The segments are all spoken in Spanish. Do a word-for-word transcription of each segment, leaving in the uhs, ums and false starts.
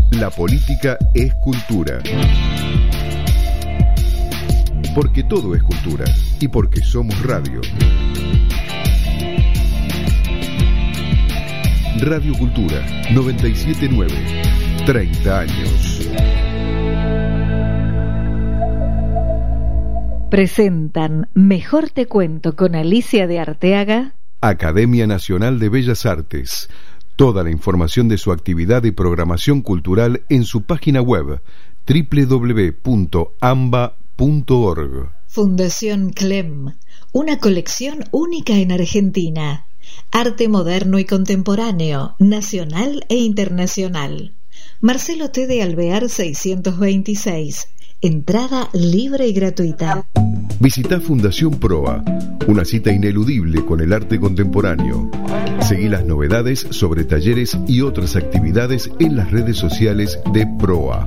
La política es cultura. Porque todo es cultura y porque somos radio. Radio Cultura noventa y siete punto nueve. treinta años. Presentan Mejor te cuento con Alicia de Arteaga. Academia Nacional de Bellas Artes. Toda la información de su actividad y programación cultural en su página web doble u doble u doble u punto amba punto org. Fundación Clem, una colección única en Argentina. Arte moderno y contemporáneo, nacional e internacional. Marcelo T. de Alvear seiscientos veintiséis. Entrada libre y gratuita. Visita Fundación Proa, una cita ineludible con el arte contemporáneo. Seguí las novedades sobre talleres y otras actividades en las redes sociales de Proa.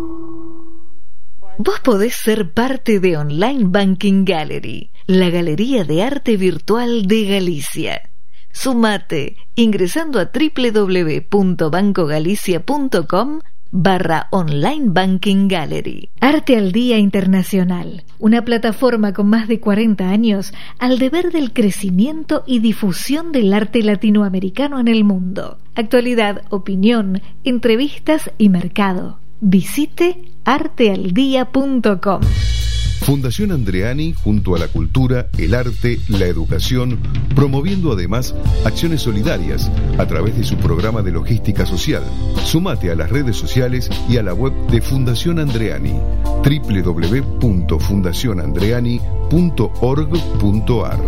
Vos podés ser parte de Online Banking Gallery, la galería de arte virtual de Galicia. Sumate ingresando a doble u doble u doble u punto banco galicia punto com barra Online Banking Gallery. Arte al Día Internacional, una plataforma con más de cuarenta años al deber del crecimiento y difusión del arte latinoamericano en el mundo. Actualidad, opinión, entrevistas y mercado. Visite arte al día punto com. Fundación Andreani junto a la cultura, el arte, la educación, promoviendo además acciones solidarias a través de su programa de logística social. Sumate a las redes sociales y a la web de Fundación Andreani, doble u doble u doble u punto fundación andreani punto org punto ar.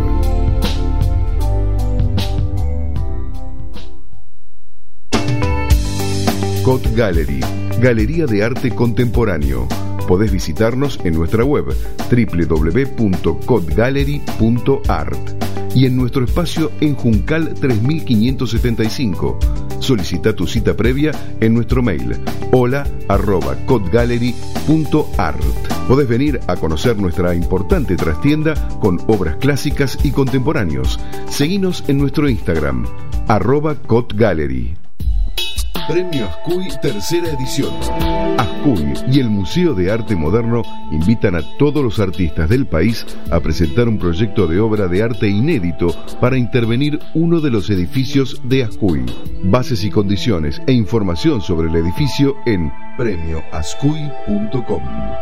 Cot Gallery, Galería de Arte Contemporáneo. Podés visitarnos en nuestra web doble u doble u doble u punto cot gallery punto art y en nuestro espacio en Juncal tres mil quinientos setenta y cinco. Solicita tu cita previa en nuestro mail hola arroba cot gallery punto art. Podés venir a conocer nuestra importante trastienda con obras clásicas y contemporáneos. Seguinos en nuestro Instagram arroba cot gallery. Premio Ascuy, tercera edición. Ascuy y el Museo de Arte Moderno invitan a todos los artistas del país a presentar un proyecto de obra de arte inédito para intervenir uno de los edificios de Ascuy. Bases y condiciones e información sobre el edificio en premio ascuy punto com.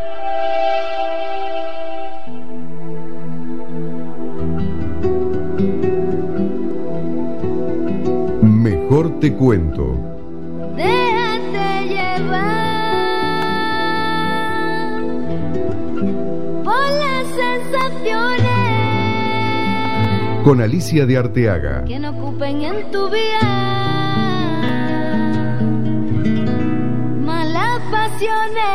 Mejor te cuento. Déjate llevar por las sensaciones con Alicia de Arteaga. Que no ocupen en tu vida malas pasiones.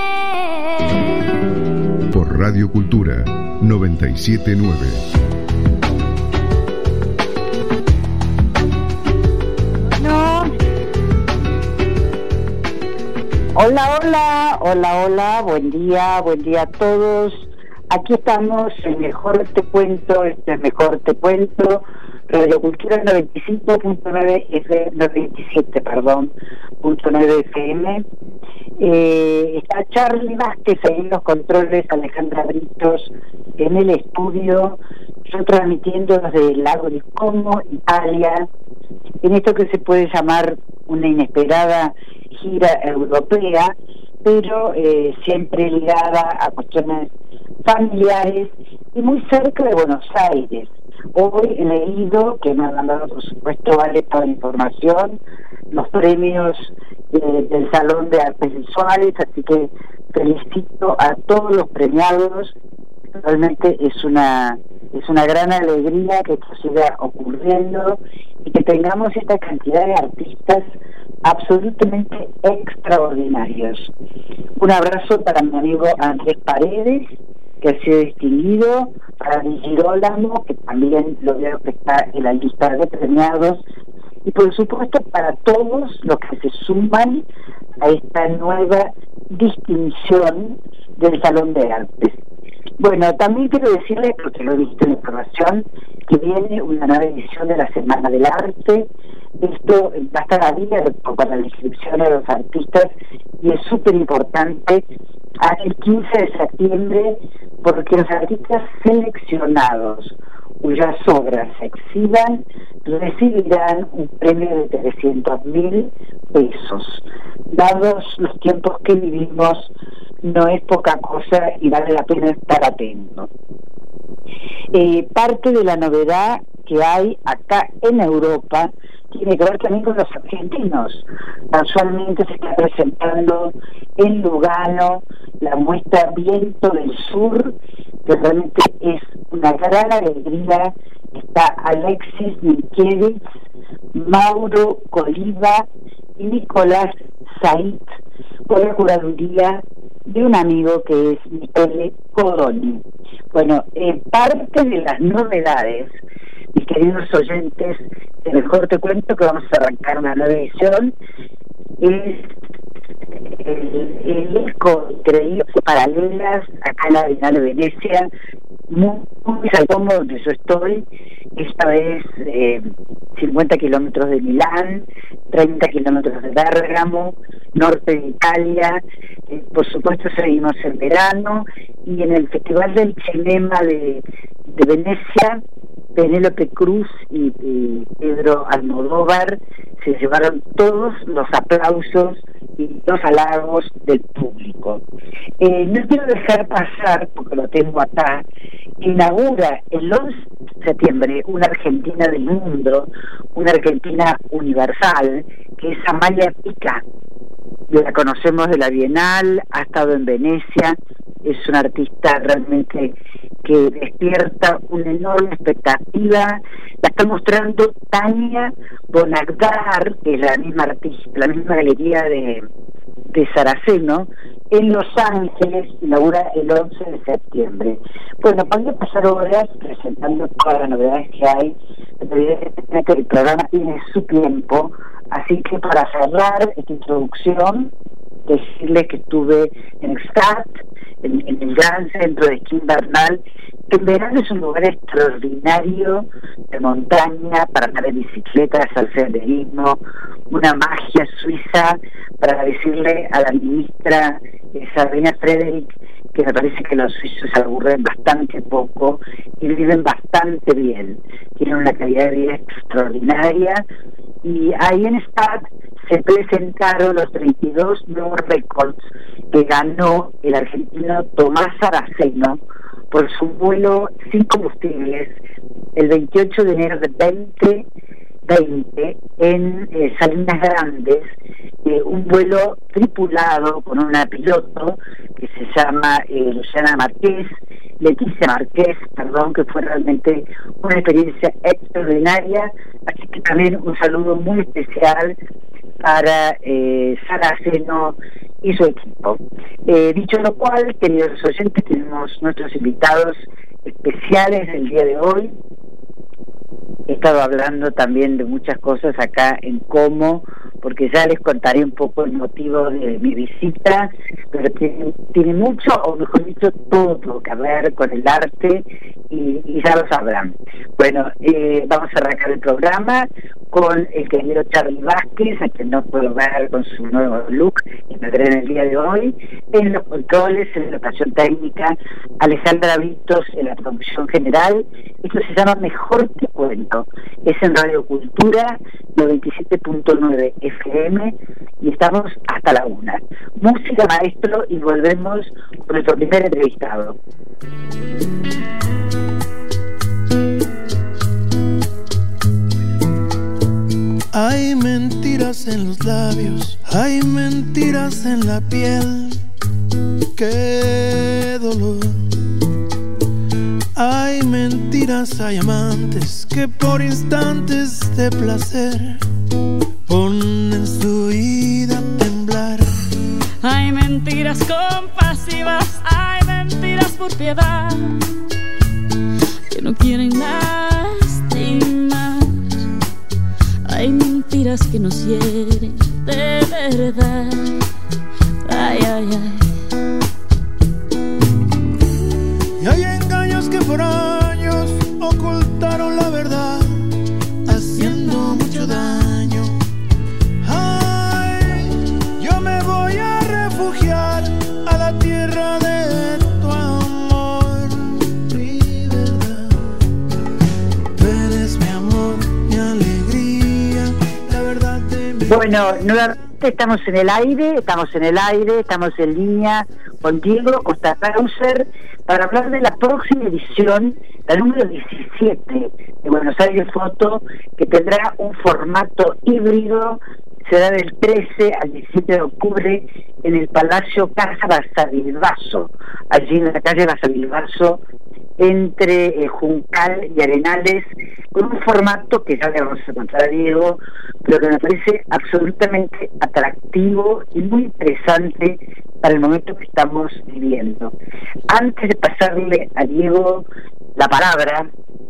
Por Radio Cultura noventa y siete punto nueve. Hola, hola, hola, hola, buen día, buen día a todos. Aquí estamos en Mejor Te Cuento, este es Mejor Te Cuento, Radio Cultura noventa y cinco punto nueve F M, noventa y siete, perdón, punto nueve F M. Eh, está Charlie Vázquez ahí en los controles, Alejandra Britos en el estudio, yo transmitiendo desde el lago de Como, Italia, en esto que se puede llamar una inesperada gira europea, pero eh, siempre ligada a cuestiones familiares y muy cerca de Buenos Aires. Hoy he leído, que me han mandado por supuesto vale toda la información, los premios eh, del Salón de Artes Visuales, así que felicito a todos los premiados. Realmente es una es una gran alegría que esto siga ocurriendo y que tengamos esta cantidad de artistas absolutamente extraordinarios. Un abrazo para mi amigo Andrés Paredes, que ha sido distinguido, para Di Girolamo, que también lo veo que está en la lista de premiados, y por supuesto para todos los que se suman a esta nueva distinción del Salón de Artes. Bueno, también quiero decirles, porque lo he visto en la información, que viene una nueva edición de la Semana del Arte, Esto va a estar abierto para la inscripción a los artistas y es súper importante hasta el quince de septiembre, porque los artistas seleccionados cuyas obras se exhiban recibirán un premio de trescientos mil pesos. Dados los tiempos que vivimos, no es poca cosa y vale la pena estar atento. Eh, parte de la novedad que hay acá en Europa tiene que ver también con los argentinos. Casualmente se está presentando en Lugano la muestra Viento del Sur, que realmente es una gran alegría. Está Alexis Minkiewicz, Mauro Coliva y Nicolás Said, con la curaduría de un amigo que es Michele Codoni. Bueno, eh, parte de las novedades, mis queridos oyentes, de Mejor Te Cuento, que vamos a arrancar una nueva edición, es el, el eco increíble, paralelas acá en la Bienal de Venecia, muy, muy saltomo donde yo estoy, esta vez eh, cincuenta kilómetros de Milán, treinta kilómetros de Bérgamo, norte de Italia, eh, por supuesto seguimos en verano, y en el Festival del Cinema de, de Venecia, Penélope Cruz y, y Pedro Almodóvar se llevaron todos los aplausos y los halagos del público. Eh, no quiero dejar pasar, porque lo tengo acá, inaugura el once de septiembre una Argentina del mundo, una Argentina universal, que es Amalia Pica. La conocemos de la Bienal, ha estado en Venecia, es una artista realmente que despierta una enorme expectativa. La está mostrando Tania Bonagdar, que es la misma artista, la misma galería de, de Saraceno, en Los Ángeles, inaugura el once de septiembre. Bueno, podría pasar horas presentando todas las novedades que hay, pero evidentemente el programa tiene su tiempo, así que para cerrar esta introducción, decirles que estuve en Extat, en, en el gran centro de esquí invernal, que en verano es un lugar extraordinario de montaña para andar en bicicleta, hacer senderismo, una magia suiza, para decirle a la ministra eh, Sabrina Frederick que me parece que los suizos se aburren bastante poco y viven bastante bien, tienen una calidad de vida extraordinaria. Y ahí en Stad se presentaron los treinta y dos nuevos récords que ganó el argentino Tomás Saraceno por su vuelo sin combustibles el veintiocho de enero de veinte veinte en eh, Salinas Grandes, eh, un vuelo tripulado con una piloto que se llama eh, Luciana Márquez, Leticia Márquez, perdón, que fue realmente una experiencia extraordinaria. Así que también un saludo muy especial para eh, Saraceno y su equipo. Eh, dicho lo cual, queridos oyentes, tenemos nuestros invitados especiales del día de hoy. He estado hablando también de muchas cosas acá en Como, porque ya les contaré un poco el motivo de mi visita, pero tiene, tiene mucho, o mejor dicho, todo que ver con el arte, y, y ya lo sabrán. Bueno, eh, vamos a arrancar el programa con el querido Charly Vázquez, a quien no puedo ver con su nuevo look, que me trae en el día de hoy, en los controles, en la operación técnica, Alejandra Britos en la producción general. Esto se llama Mejor Te Cuento, es en Radio Cultura noventa y siete punto nueve F M y estamos hasta la una. Música, maestro, y volvemos con nuestro primer entrevistado. Hay mentiras en los labios, hay mentiras en la piel, qué dolor. Hay mentiras, hay amantes que por instantes de placer ponen su vida a temblar. Hay mentiras compasivas, hay mentiras por piedad, que no quieren lastimar. Hay mentiras que nos hieren de verdad. Ay, ay, ay. Y hay engaños que por años ocultaron la verdad, haciendo mucho daño. elogiar a la tierra de tu amor, mi verdad. Tú eres mi amor, mi alegría, la verdad de mi... Bueno, nuevamente estamos en el aire, estamos en el aire, estamos en línea con Diego Costa Krauser para hablar de la próxima edición, la número diecisiete de Buenos Aires Foto, que tendrá un formato híbrido. Será del trece al diecisiete de octubre en el Palacio Casa Basavilbaso, allí en la calle Basavilbaso, entre eh, Juncal y Arenales, con un formato que ya le vamos a contar a Diego, pero que me parece absolutamente atractivo y muy interesante para el momento que estamos viviendo. Antes de pasarle a Diego la palabra,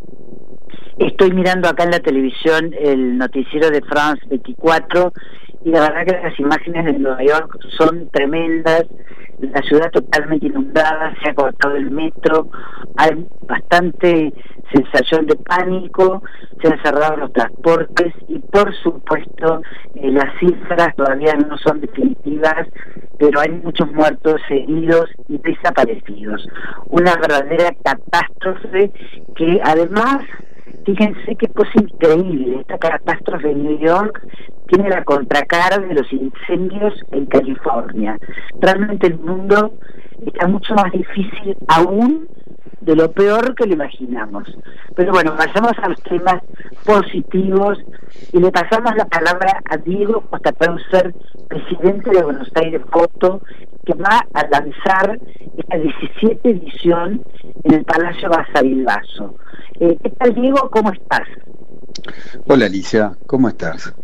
estoy mirando acá en la televisión el noticiero de France veinticuatro y la verdad que las imágenes de Nueva York son tremendas. La ciudad totalmente inundada, se ha cortado el metro, hay bastante sensación de pánico, se han cerrado los transportes y por supuesto eh, las cifras todavía no son definitivas, pero hay muchos muertos, heridos y desaparecidos. Una verdadera catástrofe que además, fíjense qué cosa increíble, esta catástrofe en New York tiene la contracara de los incendios en California. Realmente el mundo está mucho más difícil aún de lo peor que lo imaginamos. Pero bueno, pasamos a los temas positivos y le pasamos la palabra a Diego Costa Krauser, presidente de Buenos Aires Foto, que va a lanzar esta diecisiete edición en el Palacio Basavilbaso. Eh, ¿Qué tal, Diego? ¿Cómo estás? Hola, Alicia, ¿cómo estás?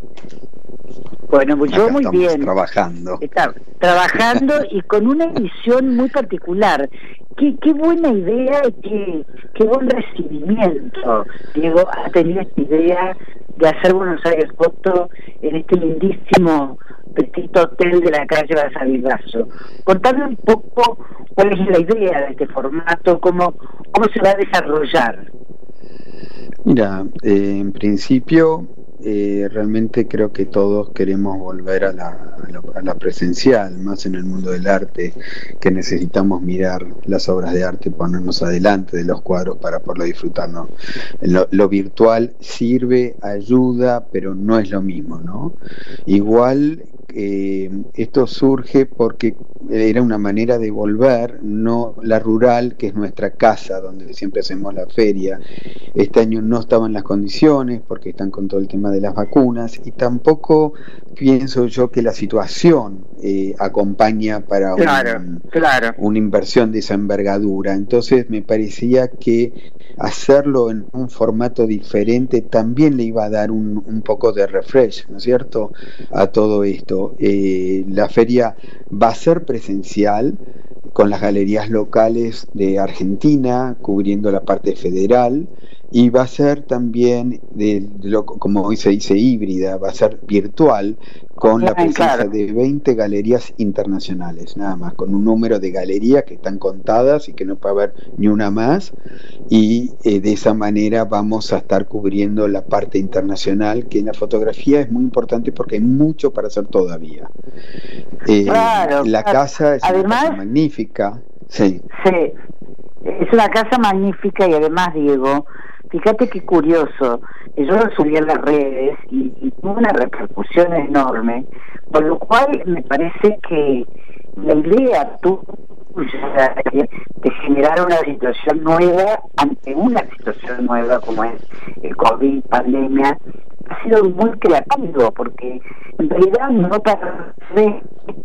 Bueno, pues yo Acá muy estamos bien. Trabajando. Está trabajando y con una edición muy particular. Qué, qué buena idea y qué, qué buen recibimiento, Diego, ha tenido esta idea de hacer Buenos Aires Foto en este lindísimo petito hotel de la calle Basavilbaso. Contame un poco cuál es la idea de este formato, cómo, cómo se va a desarrollar. Mira, eh, en principio eh, realmente creo que todos queremos volver a la, a, la, a la presencial, más en el mundo del arte, que necesitamos mirar las obras de arte, ponernos adelante de los cuadros para poderlo disfrutarnos. Lo, lo virtual sirve, ayuda, pero no es lo mismo, ¿no? Igual eh, esto surge porque era una manera de volver, no la rural, que es nuestra casa, donde siempre hacemos la feria. Este año no estaban las condiciones porque están con todo el tema de las vacunas y tampoco pienso yo que la situación eh, acompaña para claro, un, claro. una inversión de esa envergadura. Entonces me parecía que hacerlo en un formato diferente también le iba a dar un, un poco de refresh, ¿no es cierto?, a todo esto. Eh, la feria va a ser presencial con las galerías locales de Argentina cubriendo la parte federal, y va a ser también, de, de lo, como hoy se dice, híbrida, va a ser virtual, con la presencia claro. de veinte galerías internacionales, nada más, con un número de galerías que están contadas y que no puede haber ni una más, y eh, de esa manera vamos a estar cubriendo la parte internacional, que en la fotografía es muy importante porque hay mucho para hacer todavía. Eh, claro, la claro. casa es además, una casa magnífica. Sí. Sí, es una casa magnífica y además, Diego, fíjate qué curioso, yo lo subí en las redes y, y tuvo una repercusión enorme, por lo cual me parece que la idea tuya de generar una situación nueva ante una situación nueva como es el COVID, pandemia, ha sido muy creativo, porque en realidad no parece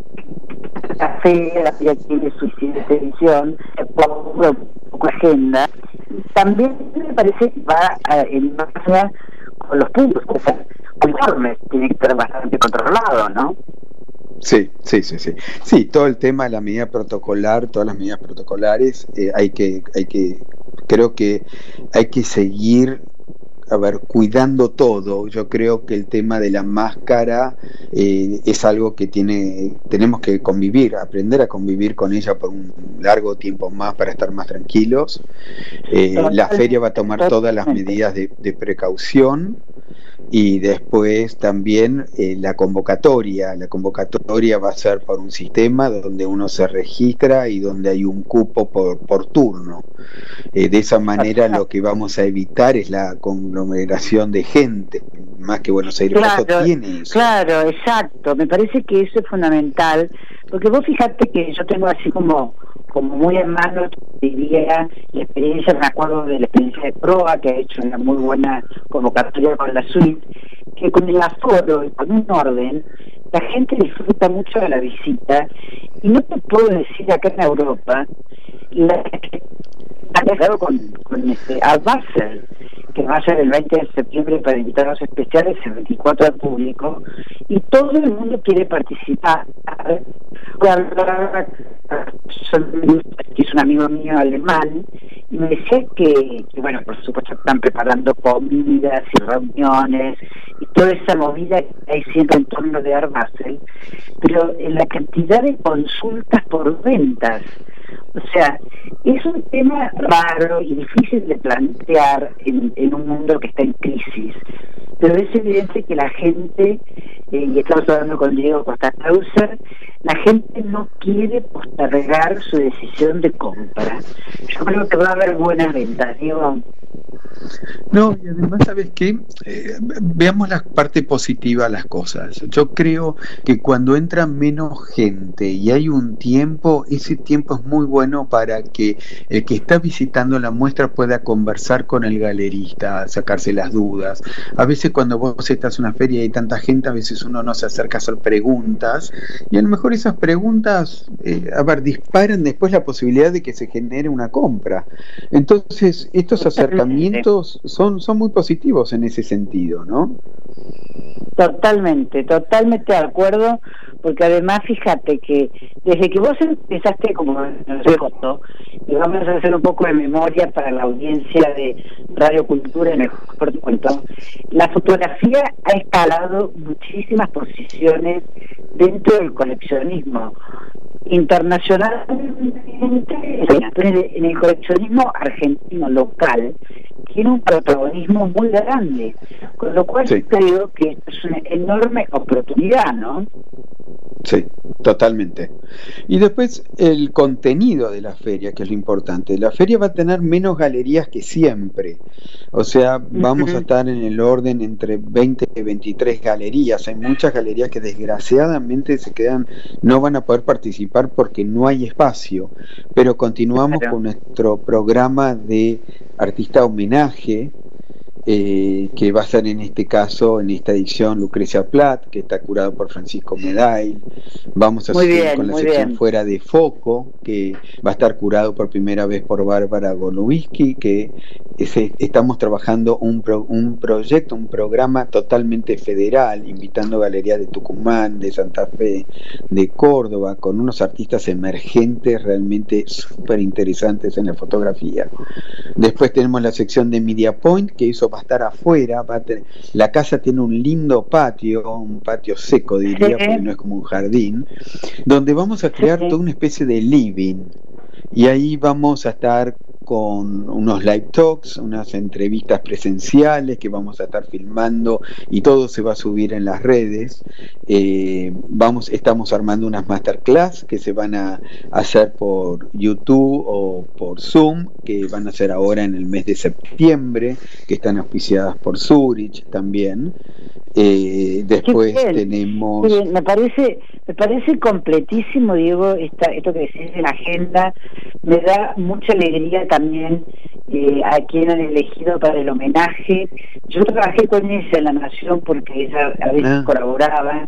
la fe, la fe tiene su edición, poco, poco agenda. También me parece que va a, en marcha con los puntos, o sea, informes, tiene que estar bastante controlado, ¿no? Sí, sí, sí, sí. Sí, todo el tema de la medida protocolar, todas las medidas protocolares, eh, hay que, hay que, creo que hay que seguir a ver, cuidando todo. Yo creo que el tema de la máscara eh, es algo que tiene, tenemos que convivir, aprender a convivir con ella por un largo tiempo más para estar más tranquilos. Eh, la feria va a tomar todas las medidas de, de precaución. Y después también eh, la convocatoria. La convocatoria va a ser por un sistema donde uno se registra y donde hay un cupo por, por turno. Eh, de esa manera lo que vamos a evitar es la conglomeración de gente, más que Buenos Aires claro, tiene eso. Claro, exacto. Me parece que eso es fundamental, porque vos fíjate que yo tengo así como como muy en mano, diría, la experiencia, me acuerdo de la experiencia de Proa, que ha hecho una muy buena convocatoria con la suite, que con el aforo y con un orden, la gente disfruta mucho de la visita, y no te puedo decir acá en Europa, la ha dejado con, con este Art Basel, que va a ser el veinte de septiembre para invitados especiales, el veinticuatro al público, y todo el mundo quiere participar. Que es un amigo mío alemán, y me decía que, que, bueno, por supuesto están preparando comidas y reuniones, y toda esa movida que hay siempre en torno de Art Basel, pero en la cantidad de consultas por ventas. O sea, es un tema raro y difícil de plantear en, en un mundo que está en crisis, pero es evidente que la gente, eh, y estamos hablando con Diego Costa Clauser, la gente no quiere postergar su decisión de compra. Yo creo que va a haber buenas ventas, Diego. No, y además, ¿sabes qué? Eh, veamos la parte positiva de las cosas. Yo creo que cuando entra menos gente y hay un tiempo, ese tiempo es muy bueno para que el que está visitando la muestra pueda conversar con el galerista, sacarse las dudas. A veces cuando vos estás en una feria y hay tanta gente, a veces uno no se acerca a hacer preguntas, y a lo mejor esas preguntas, eh, a ver, disparan después la posibilidad de que se genere una compra. Entonces, estos acercamientos son, son muy positivos en ese sentido, ¿no? Totalmente, totalmente de acuerdo, porque además fíjate que desde que vos empezaste como no sé cuánto, y vamos a hacer un poco de memoria para la audiencia de Radio Cultura en el Mejor Te Cuento, la fotografía ha escalado muchísimas posiciones dentro del coleccionismo internacionalmente. En el coleccionismo argentino local tiene un protagonismo muy grande, con lo cual sí, creo que es una enorme oportunidad, ¿no? Sí, totalmente. Y después el contenido de la feria, que es lo importante. La feria va a tener menos galerías que siempre. O sea, vamos uh-huh. a estar en el orden entre veinte y veintitrés galerías. Hay muchas galerías que desgraciadamente se quedan, no van a poder participar porque no hay espacio. Pero continuamos claro. con nuestro programa de artista homenaje, Eh, que va a ser en este caso, en esta edición, Lucrecia Platt, que está curado por Francisco Medail. Vamos a muy seguir bien, con la sección bien. Fuera de Foco, que va a estar curado por primera vez por Bárbara Golubinsky, que ese, estamos trabajando un, pro, un proyecto, un programa totalmente federal, invitando galerías de Tucumán, de Santa Fe, de Córdoba, con unos artistas emergentes realmente súper interesantes en la fotografía. Después tenemos la sección de Media Point, que hizo va a estar afuera, va a tener, la casa tiene un lindo patio, un patio seco diría, sí. porque no es como un jardín, donde vamos a crear sí. toda una especie de living, y ahí vamos a estar con unos live talks, unas entrevistas presenciales que vamos a estar filmando, y todo se va a subir en las redes. Eh, vamos, estamos armando unas masterclass que se van a hacer por YouTube o por Zoom, que van a ser ahora en el mes de septiembre, que están auspiciadas por Zurich también. Eh, después tenemos sí, me parece me parece completísimo, Diego, esta, esto que decís de la agenda. Me da mucha alegría también eh, a quien han elegido para el homenaje. Yo trabajé con ella en La Nación porque ella a veces ah. colaboraba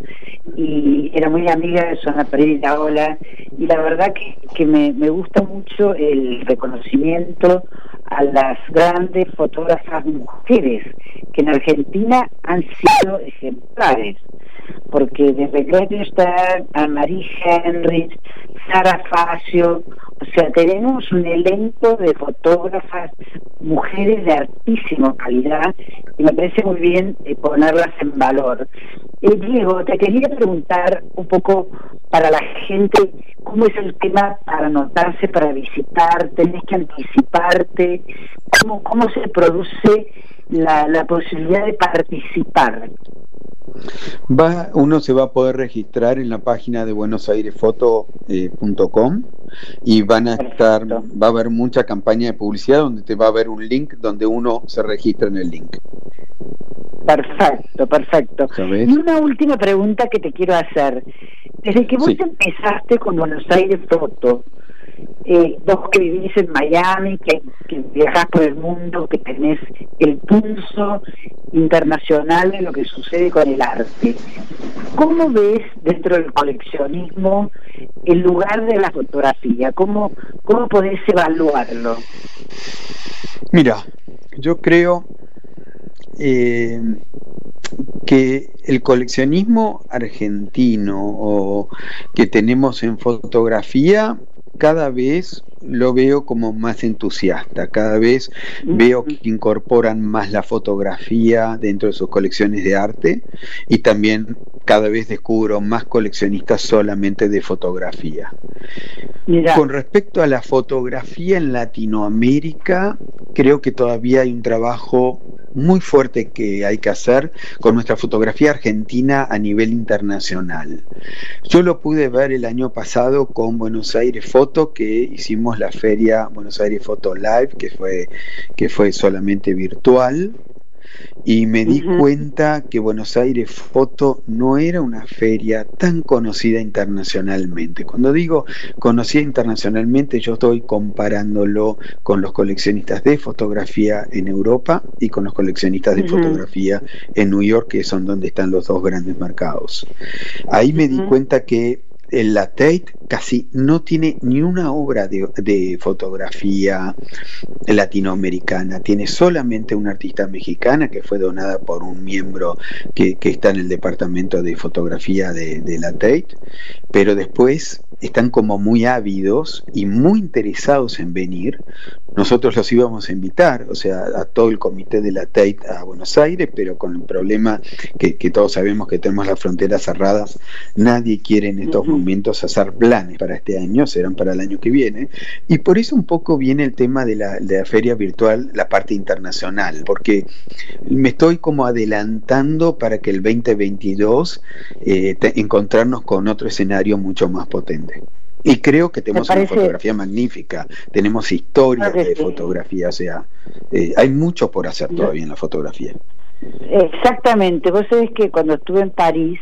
y era muy amiga de Susana Pereira Ola, y la verdad que, que me, me gusta mucho el reconocimiento a las grandes fotógrafas mujeres que en Argentina han sido ejemplares. porque desde Greta Stern a Marie Henry, Sara Facio, o sea, tenemos un elenco de fotógrafas, mujeres de altísima calidad, y me parece muy bien eh, ponerlas en valor. Eh, Diego, te quería preguntar un poco para la gente, ¿cómo es el tema para anotarse, para visitar? ¿Tenés que anticiparte? ¿Cómo, cómo se produce la, la posibilidad de participar? Va, uno se va a poder registrar en la página de buenos aires foto punto com y van a estar, va a haber mucha campaña de publicidad donde te va a haber un link donde uno se registra en el link. Perfecto, perfecto. ¿Sabes? Y una última pregunta que te quiero hacer. Desde que vos Sí. empezaste con Buenos Aires Foto, eh, vos que vivís en Miami, que, que viajás por el mundo, que tenés el pulso internacional de lo que sucede con el arte, ¿cómo ves dentro del coleccionismo el lugar de la fotografía? ¿Cómo, cómo podés evaluarlo? Mira, yo creo eh, que el coleccionismo argentino o que tenemos en fotografía cada vez lo veo como más entusiasta, cada vez veo que incorporan más la fotografía dentro de sus colecciones de arte y también cada vez descubro más coleccionistas solamente de fotografía. Mira. Con respecto a la fotografía en Latinoamérica, creo que todavía hay un trabajo muy fuerte que hay que hacer con nuestra fotografía argentina a nivel internacional. Yo lo pude ver el año pasado con Buenos Aires Foto, que hicimos la feria Buenos Aires Foto Live, que fue, que fue solamente virtual, y me di uh-huh. cuenta que Buenos Aires Foto no era una feria tan conocida internacionalmente. Cuando digo conocida internacionalmente, yo estoy comparándolo con los coleccionistas de fotografía en Europa y con los coleccionistas de uh-huh. fotografía en New York, que son donde están los dos grandes mercados. Ahí me uh-huh. di cuenta que la Tate casi no tiene ni una obra de, de fotografía latinoamericana, tiene solamente una artista mexicana que fue donada por un miembro que, que está en el departamento de fotografía de, de la Tate, pero después están como muy ávidos y muy interesados en venir. Nosotros los íbamos a invitar, o sea, a todo el comité de la Tate a Buenos Aires, pero con el problema que, que todos sabemos que tenemos las fronteras cerradas, nadie quiere en estos uh-huh. momentos hacer planes para este año, serán para el año que viene, y por eso un poco viene el tema de la, de la feria virtual, la parte internacional, porque me estoy como adelantando para que el veinte veintidós eh, te, encontrarnos con otro escenario mucho más potente. Y creo que tenemos una fotografía magnífica, tenemos historia de sí. fotografía, o sea, eh, hay mucho por hacer todavía en la fotografía. Exactamente, vos sabés que cuando estuve en París,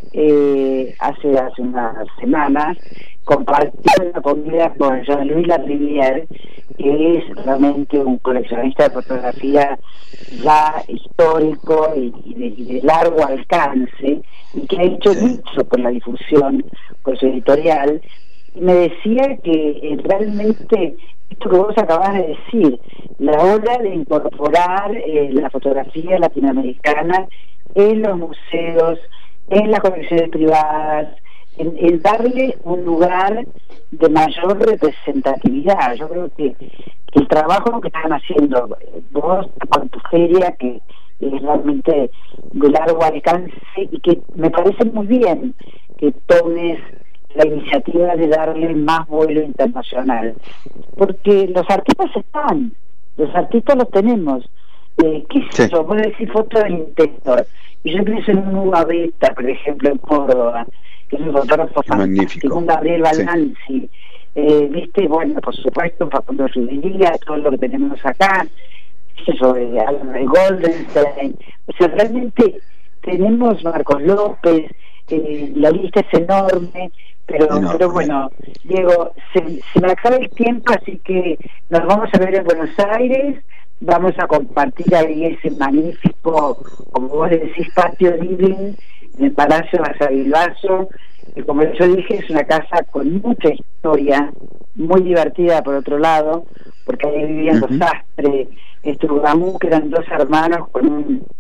eh, hace, hace unas semanas, compartí una comida con Jean-Louis Larivière, que es realmente un coleccionista de fotografía ya histórico y, y, de, y de largo alcance, y que ha hecho sí. mucho por la difusión, por su editorial, y me decía que eh, realmente esto que vos acabas de decir, la hora de incorporar eh, la fotografía latinoamericana en los museos, en las colecciones privadas, en, en darle un lugar de mayor representatividad. Yo creo que, que el trabajo que están haciendo vos con tu feria, que es realmente de largo alcance y que me parece muy bien que tomes la iniciativa de darle más vuelo internacional, porque los artistas están, los artistas los tenemos. Eh, ¿Qué es sí. eso? Vos decís foto del interior, y yo pienso en un Uva Beta, por ejemplo, en Córdoba, que es un fotógrafo fantástico, un Gabriel Balanzi, sí. eh, viste, bueno, por supuesto, Facundo Rubiría, todo lo que tenemos acá, eso de Alan Goldenstein, o sea, realmente tenemos Marcos López, eh, la lista es enorme, pero no, pero bueno, Diego, se, se me acaba el tiempo, así que nos vamos a ver en Buenos Aires, vamos a compartir ahí ese magnífico, como vos decís, patio living en el Palacio Basavilbaso, que como yo dije es una casa con mucha historia, muy divertida por otro lado, porque ahí vivían uh-huh. los Astre, Estrugamú, que eran dos hermanos con un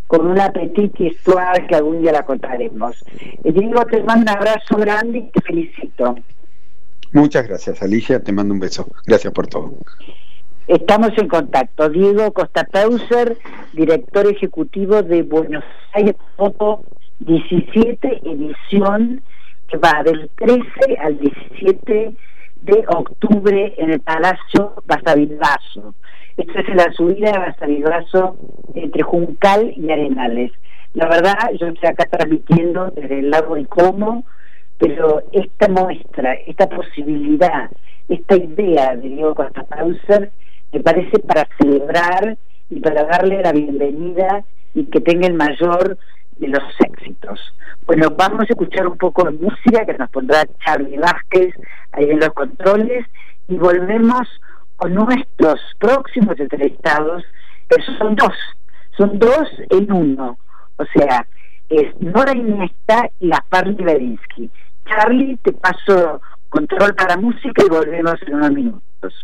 con una petite histoire que algún día la contaremos. Eh, Diego, te mando un abrazo grande y te felicito. Muchas gracias, Alicia, te mando un beso. Gracias por todo. Estamos en contacto. Diego Costa-Peuser, director ejecutivo de Buenos Aires Foto diecisiete edición, que va del trece al diecisiete de octubre en el Palacio Basavilbaso. Esto es en la subida de Basavilbaso entre Juncal y Arenales. La verdad, yo estoy acá transmitiendo desde el lago de Como, pero esta muestra, esta posibilidad, esta idea de Diego Costa-Peuser me parece para celebrar y para darle la bienvenida y que tenga el mayor de los éxitos. Bueno, vamos a escuchar un poco de música que nos pondrá Charly Vázquez ahí en los controles y volvemos con nuestros próximos entrevistados, que son dos, son dos en uno, o sea, es Nora Iniesta y Gaspar Liberinsky. Charly, te paso control para música y volvemos en unos minutos.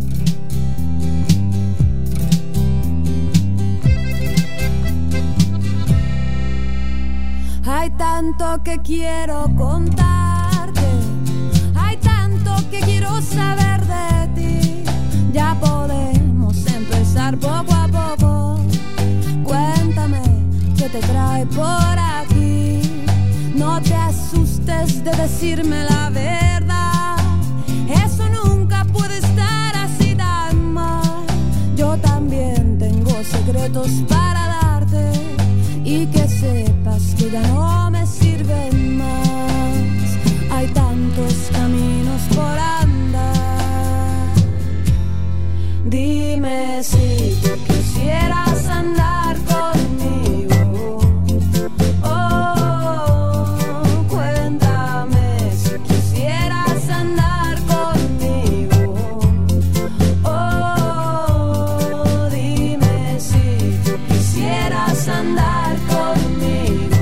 Hay tanto que quiero contarte, hay tanto que quiero saber de ti. Ya podemos empezar poco a poco. Cuéntame qué te trae por aquí. No te asustes de decirme la verdad. Eso nunca puede estar así tan mal. Yo también tengo secretos para darte y que sepas que ya no me sirven más. Hay tantos caminos por andar. Dime si tú quisieras andar conmigo. Oh, cuéntame si quisieras andar conmigo. Oh, dime si tú quisieras andar conmigo.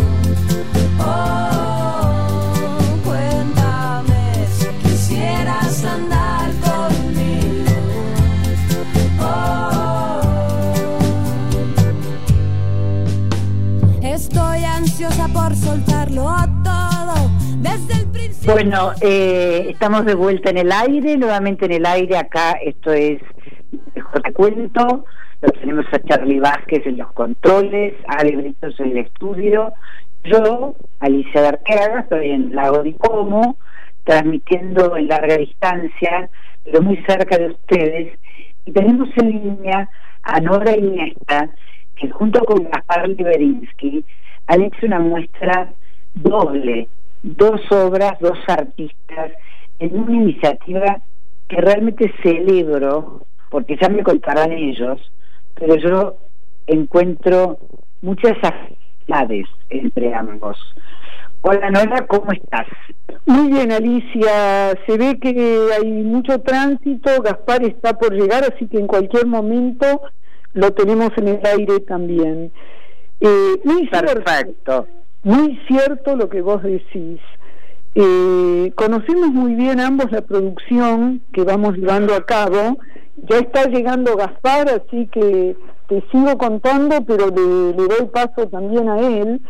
Oh, cuéntame si quisieras andar conmigo. Oh, estoy ansiosa por soltarlo todo desde el principio. Bueno, eh, estamos de vuelta en el aire, nuevamente en el aire acá, esto es Mejor Te Cuento. Lo tenemos a Charly Vázquez en los controles, Ale Britos en el estudio, yo, Alicia D'Arteaga, estoy en Lago de Como, transmitiendo en larga distancia, pero muy cerca de ustedes, y tenemos en línea a Nora Iniesta, que junto con Gaspar Liberinsky han hecho una muestra doble, dos obras, dos artistas, en una iniciativa que realmente celebro, porque ya me contarán ellos, pero yo encuentro muchas afinidades entre ambos. Hola Nora, ¿cómo estás? Muy bien, Alicia, se ve que hay mucho tránsito, Gaspar está por llegar, así que en cualquier momento lo tenemos en el aire también. Eh, muy Perfecto. Cierto, muy cierto lo que vos decís. Eh, conocemos muy bien ambos la producción que vamos llevando a cabo. Ya está llegando Gaspar, así que te sigo contando, pero le, le doy paso también a él.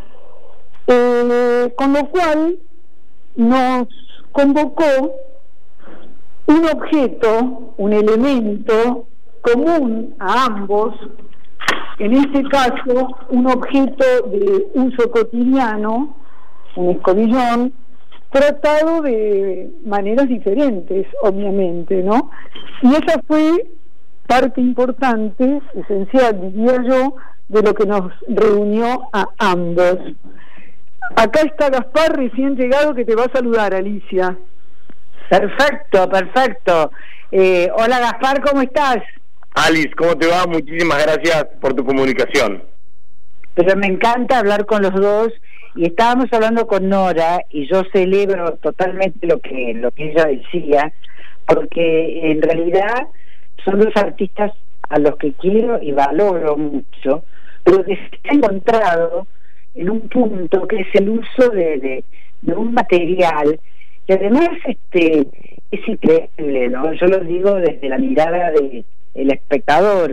Eh, con lo cual nos convocó un objeto, un elemento común a ambos, en este caso un objeto de uso cotidiano, un escobillón, tratado de maneras diferentes, obviamente, ¿no? Y esa fue parte importante, esencial, diría yo, de lo que nos reunió a ambos. Acá está Gaspar, recién llegado, que te va a saludar, Alicia. Perfecto, perfecto. Eh, hola Gaspar, ¿cómo estás? Alice, ¿cómo te va? Muchísimas gracias por tu comunicación. Pero me encanta hablar con los dos, y estábamos hablando con Nora, y yo celebro totalmente lo que, lo que ella decía, porque en realidad son dos artistas a los que quiero y valoro mucho, pero que se han encontrado en un punto que es el uso de, de, de un material que además este es increíble, ¿no? Yo lo digo desde la mirada de, del espectador.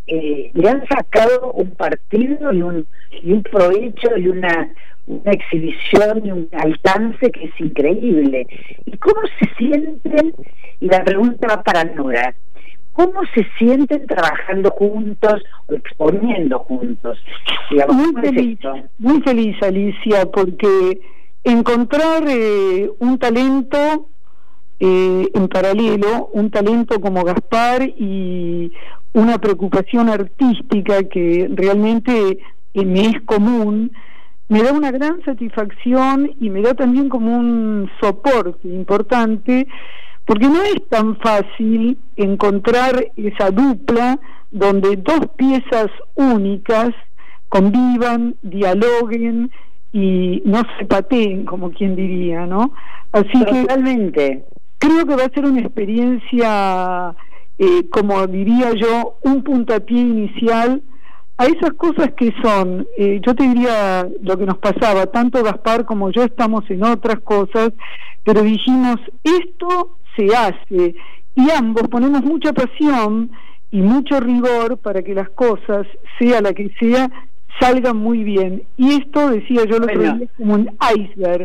eh, le han sacado un partido y un, y un provecho y una, una exhibición y un alcance que es increíble. ¿Y cómo se sienten? Y la pregunta va para Nora. ¿Cómo se sienten trabajando juntos o exponiendo juntos? Digamos, muy feliz, muy feliz, Alicia, porque encontrar eh, un talento eh, en paralelo, un talento como Gaspar y una preocupación artística que realmente eh, me es común, me da una gran satisfacción y me da también como un soporte importante, porque no es tan fácil encontrar esa dupla donde dos piezas únicas convivan, dialoguen y no se pateen, como quien diría, ¿no? Así que realmente creo que va a ser una experiencia, eh, como diría yo, un puntapié inicial a esas cosas que son, eh, yo te diría lo que nos pasaba, tanto Gaspar como yo estamos en otras cosas, pero dijimos, esto se hace, y ambos ponemos mucha pasión y mucho rigor para que las cosas, sea la que sea, salgan muy bien. Y esto, decía yo, lo bueno, otro día, es como un iceberg.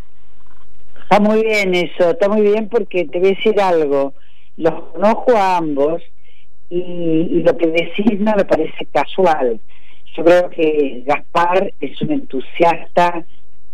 Está muy bien eso, está muy bien, porque te voy a decir algo, los conozco a ambos y, y lo que decís no me parece casual. Yo creo que Gaspar es un entusiasta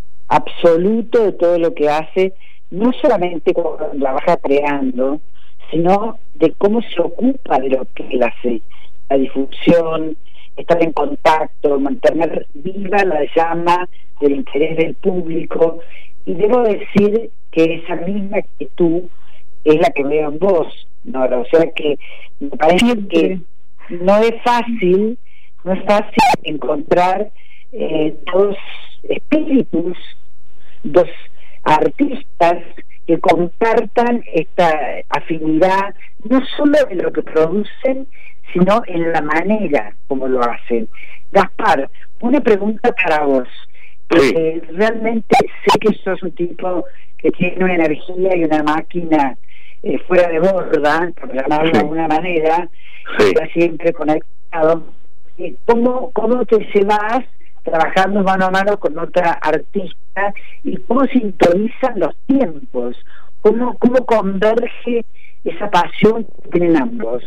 absoluto de todo lo que hace, no solamente cuando trabaja creando, sino de cómo se ocupa de lo que él hace, la difusión, estar en contacto, mantener viva la llama del interés del público, y debo decir que esa misma actitud es la que veo en vos, Nora, o sea que me parece Siempre. que no es fácil, no es fácil encontrar eh, dos espíritus, dos artistas que compartan esta afinidad, no solo en lo que producen, sino en la manera como lo hacen. Gaspar, una pregunta para vos. Sí. Eh, realmente sé que sos un tipo que tiene una energía y una máquina eh, fuera de borda, por llamarlo sí. de alguna manera, sí. está siempre conectado. Eh, ¿Cómo, cómo te llevas trabajando mano a mano con otra artista y cómo sintonizan los tiempos? ¿Cómo, cómo converge esa pasión que tienen ambos?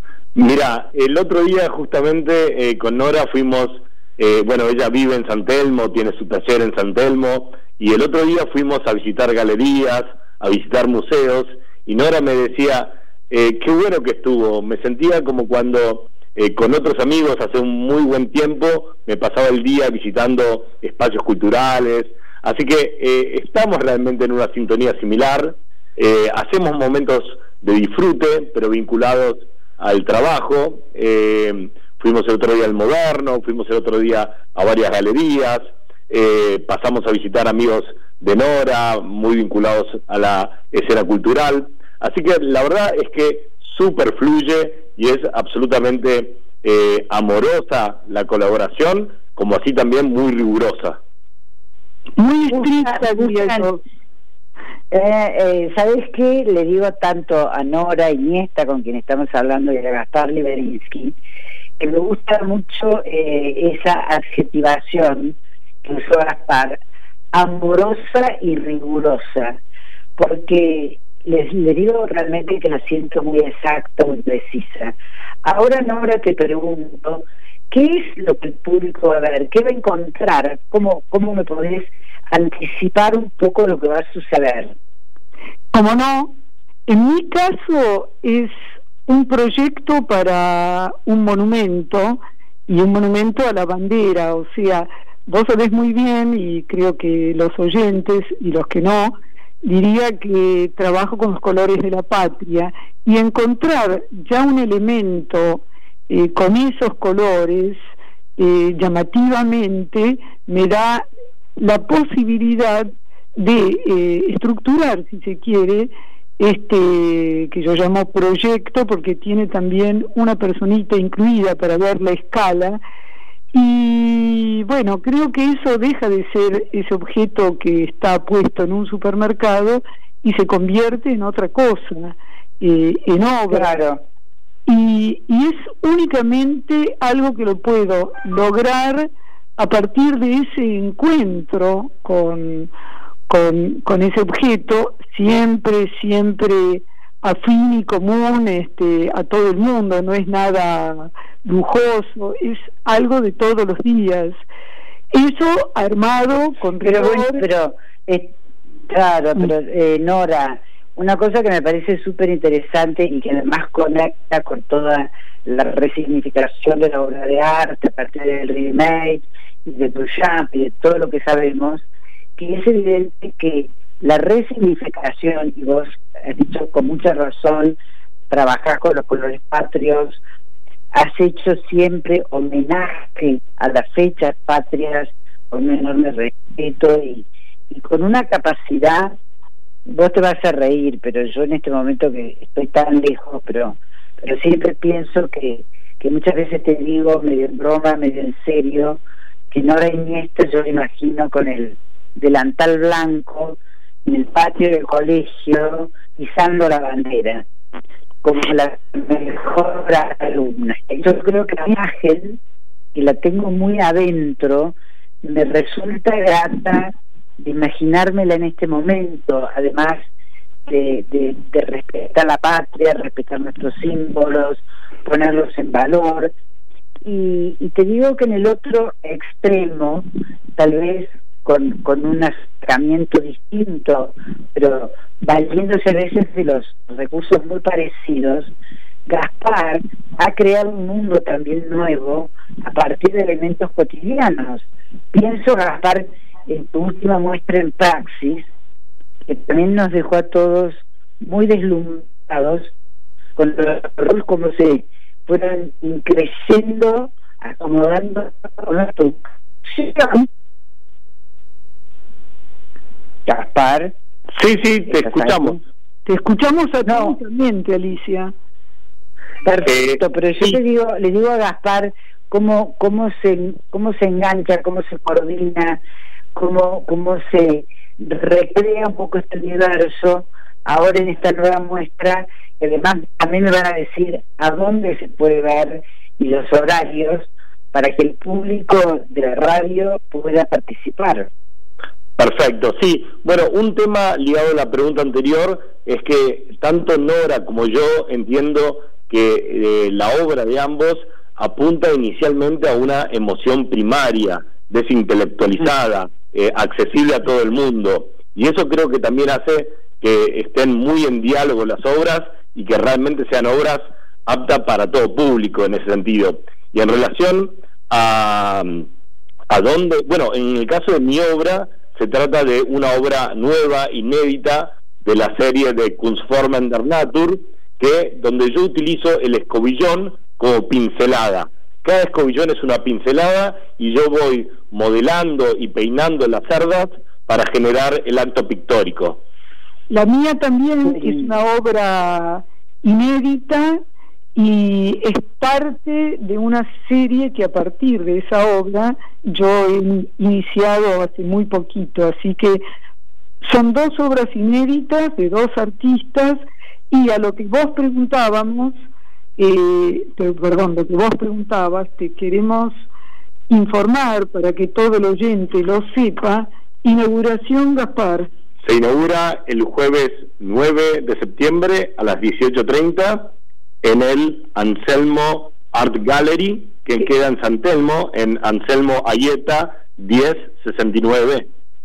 Mira, el otro día justamente eh, con Nora fuimos, eh, bueno, ella vive en San Telmo, tiene su taller en San Telmo, y el otro día fuimos a visitar galerías, a visitar museos, y Nora me decía, eh, qué bueno que estuvo, me sentía como cuando eh, con otros amigos hace un muy buen tiempo me pasaba el día visitando espacios culturales, así que eh, estamos realmente en una sintonía similar, eh, hacemos momentos de disfrute, pero vinculados al trabajo. Eh, fuimos el otro día al Moderno, fuimos el otro día a varias galerías, eh, pasamos a visitar amigos de Nora, muy vinculados a la escena cultural, así que la verdad es que súper fluye y es absolutamente eh, amorosa la colaboración, como así también muy rigurosa. Muy estricta, diría yo. Eh, eh, ¿Sabes qué? Le digo tanto a Nora Iniesta, con quien estamos hablando, y a Gaspar Liberinsky, que me gusta mucho eh, esa adjetivación que usó Gaspar, amorosa y rigurosa, porque les, les digo realmente que la siento muy exacta, muy precisa. Ahora, Nora, te pregunto, ¿qué es lo que el público va a ver? ¿Qué va a encontrar? ¿Cómo, cómo me podés anticipar un poco lo que va a suceder? Como no, en mi caso es un proyecto para un monumento, y un monumento a la bandera, o sea, vos sabés muy bien, y creo que los oyentes y los que no, diría que trabajo con los colores de la patria, y encontrar ya un elemento eh, con esos colores eh, llamativamente me da la posibilidad de eh, estructurar, si se quiere, este que yo llamo proyecto, porque tiene también una personita incluida para ver la escala, y bueno, creo que eso deja de ser ese objeto que está puesto en un supermercado y se convierte en otra cosa, eh, en obra. Claro. y, y es únicamente algo que lo puedo lograr a partir de ese encuentro con, con, con ese objeto, siempre, siempre afín y común este, a todo el mundo, no es nada lujoso, es algo de todos los días. Eso armado con pero rigor. bueno, pero eh, claro, pero eh, Nora, una cosa que me parece súper interesante y que además conecta con toda la resignificación de la obra de arte a partir del remake y de Duchamp y de todo lo que sabemos, que es evidente que la resignificación, y vos has dicho con mucha razón, trabajás con los colores patrios, has hecho siempre homenaje a las fechas patrias con un enorme respeto y, y con una capacidad. Vos te vas a reír, pero yo en este momento que estoy tan lejos, pero pero siempre pienso que, que muchas veces te digo, medio en broma, medio en serio, que Nora Iniesta yo me imagino con el delantal blanco en el patio del colegio izando la bandera como la mejor alumna. Yo creo que la imagen, que la tengo muy adentro, me resulta grata de imaginármela en este momento, además de, de, de respetar la patria, respetar nuestros símbolos, ponerlos en valor. Y, y te digo que en el otro extremo, tal vez con, con un acercamiento distinto, pero valiéndose a veces de los recursos muy parecidos, Gaspar ha creado un mundo también nuevo a partir de elementos cotidianos. Pienso, Gaspar, en tu última muestra en Praxis, que también nos dejó a todos muy deslumbrados con los roles como se fueron creciendo, acomodando con la producción. Gaspar. Sí, sí, te escuchamos. Ahí? Te escuchamos atentamente, no. Alicia. Perfecto, eh, pero yo sí. le digo, le digo a Gaspar cómo cómo se cómo se engancha, cómo se coordina, cómo cómo se recrea un poco este universo ahora en esta nueva muestra, que además también me van a decir a dónde se puede ver y los horarios para que el público de la radio pueda participar. Perfecto, sí. Bueno, un tema ligado a la pregunta anterior es que tanto Nora como yo entiendo que eh, la obra de ambos apunta inicialmente a una emoción primaria, desintelectualizada, eh, accesible a todo el mundo, y eso creo que también hace que estén muy en diálogo las obras y que realmente sean obras aptas para todo público en ese sentido. Y en relación a a dónde, bueno, en el caso de mi obra se trata de una obra nueva, inédita, de la serie de Kunstformen der Natur, que donde yo utilizo el escobillón como pincelada. Cada escobillón es una pincelada y yo voy modelando y peinando las cerdas para generar el acto pictórico. La mía también sí. Es una obra inédita y es parte de una serie que a partir de esa obra yo he iniciado hace muy poquito, así que son dos obras inéditas de dos artistas. Y a lo que vos preguntábamos, eh, perdón, lo que vos preguntabas, te queremos informar para que todo el oyente lo sepa. Inauguración, Gaspar. Se inaugura el jueves nueve de septiembre a las dieciocho treinta en el Anselmo Art Gallery, que sí. queda en San Telmo, en Anselmo Ayeta diez sesenta y nueve.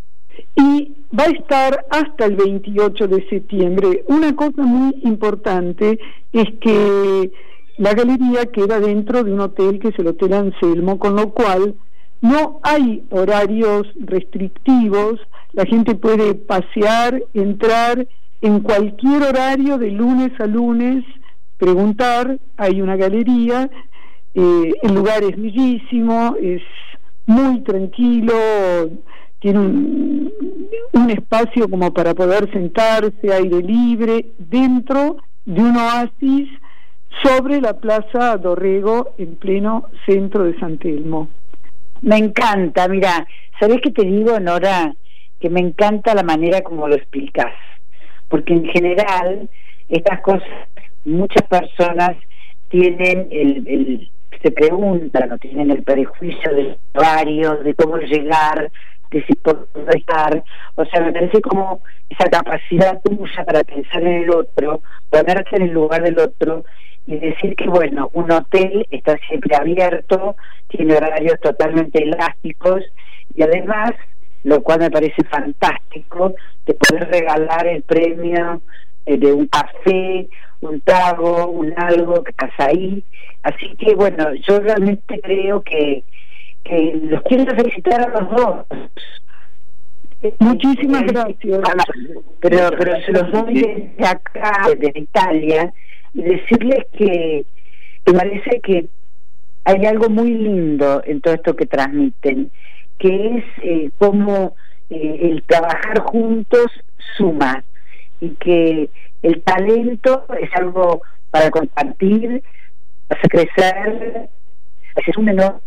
Y va a estar hasta el veintiocho de septiembre. Una cosa muy importante es que la galería queda dentro de un hotel que es el Hotel Anselmo, con lo cual no hay horarios restrictivos. La gente puede pasear, entrar en cualquier horario de lunes a lunes, preguntar. Hay una galería, eh, el lugar es bellísimo, es muy tranquilo, tiene un, un espacio como para poder sentarse, aire libre, dentro de un oasis sobre la Plaza Dorrego, en pleno centro de San Telmo. Me encanta, mira, ¿sabés qué te digo, Nora? Que me encanta la manera como lo explicas, porque en general estas cosas muchas personas tienen el, el se preguntan o tienen el prejuicio del horario, de cómo llegar, de si puedo estar. O sea, me parece como esa capacidad tuya para pensar en el otro, ponerte en el lugar del otro y decir que, bueno, un hotel está siempre abierto, tiene horarios totalmente elásticos y además, lo cual me parece fantástico, de poder regalar el premio eh, de un café, un trago, un algo que estás ahí. Así que, bueno, yo realmente creo que, que los quiero felicitar a los dos. Muchísimas gracias. Pero, pero se los doy desde acá, desde Italia, y decirles que me parece que hay algo muy lindo en todo esto que transmiten, que es eh, cómo eh, el trabajar juntos suma, y que el talento es algo para compartir, para crecer, hacer un menor.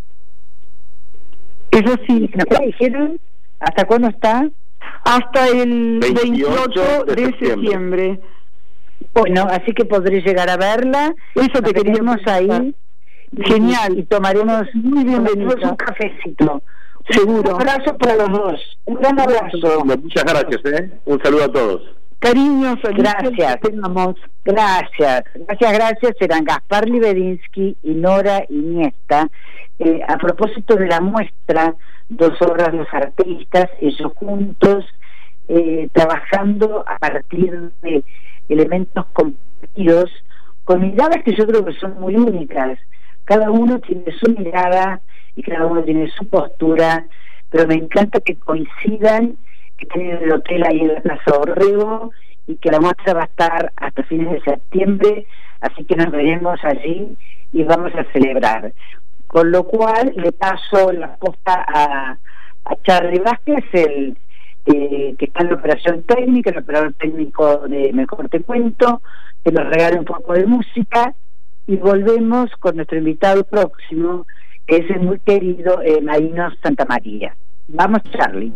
Eso sí, ¿qué dijeron? ¿Hasta cuándo está? Hasta el veintiocho de septiembre. Bueno, así que podré llegar a verla. Eso te queríamos ahí. Genial. Y tomaremos muy bienvenido un cafecito. Seguro. Un abrazo para los dos. Un gran abrazo. Muchas gracias, ¿eh? Un saludo a todos. Cariño, gracias. Gracias. Gracias, gracias. Eran Gaspar Libedinsky y Nora Iniesta. Eh, a propósito de la muestra, dos obras de los artistas, ellos juntos, eh, trabajando a partir de elementos compartidos, con miradas que yo creo que son muy únicas. Cada uno tiene su mirada y cada uno tiene su postura, pero me encanta que coincidan, que tienen el hotel ahí en la Plaza Orrego y que la muestra va a estar hasta fines de septiembre, así que nos veremos allí y vamos a celebrar. Con lo cual le paso la posta a, a Charly Vázquez, el eh, que está en la operación técnica, el operador técnico de Mejor Te Cuento, que nos regale un poco de música y volvemos con nuestro invitado próximo, que es el muy querido eh, Marino Santamaría. Vamos, Charly.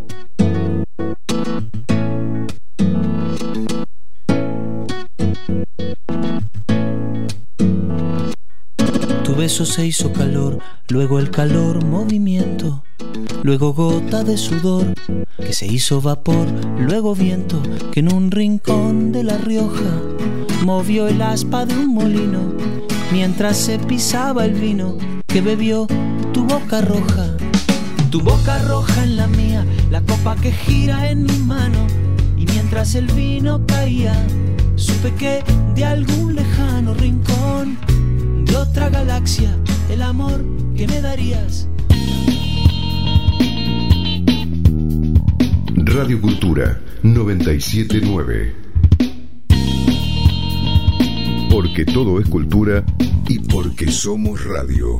Tu beso se hizo calor, luego el calor movimiento, luego gota de sudor que se hizo vapor, luego viento que en un rincón de La Rioja movió el aspa de un molino mientras se pisaba el vino que bebió tu boca roja. Tu boca roja en la mía, la copa que gira en mi mano, y mientras el vino caía supe que de algún lejano rincón de otra galaxia el amor que me darías. Radio Cultura noventa y siete punto nueve. Porque todo es cultura y porque somos radio.